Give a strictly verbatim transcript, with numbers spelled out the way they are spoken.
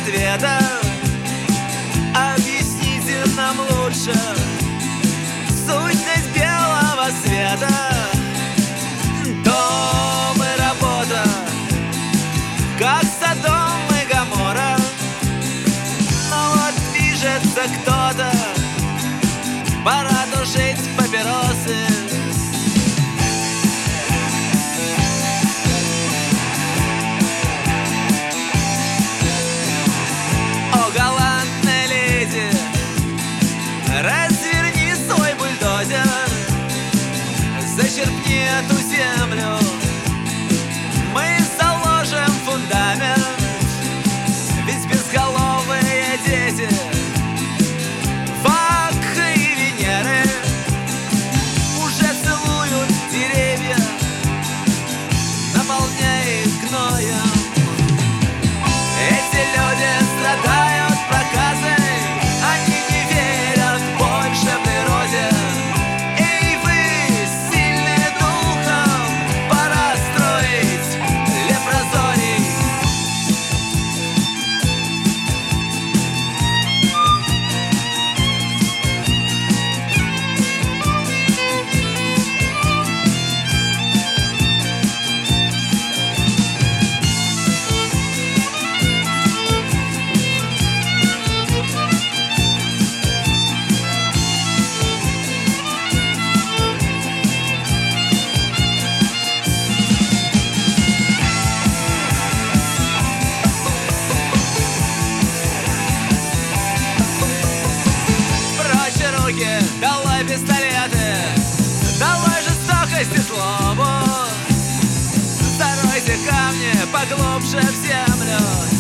света. Объясните нам лучше сущность белого света. Дом и работа, как Содом и Гоморра. Но вот движется кто-то, пора тушить папиросы. О, галантная леди, разверни свой бульдозер, зачерпни эту землю, мы заложим фундамент. Ведь безголовые дети Баха и Венеры уже целуют деревья, наполняя их гноем. Эти люди страдают проказой, они не верят больше природе. Эй, вы, сильные духом, пора строить лепрозорий. Долой пистолеты, долой жестокость и злобу. Заройте камни поглубже в землю.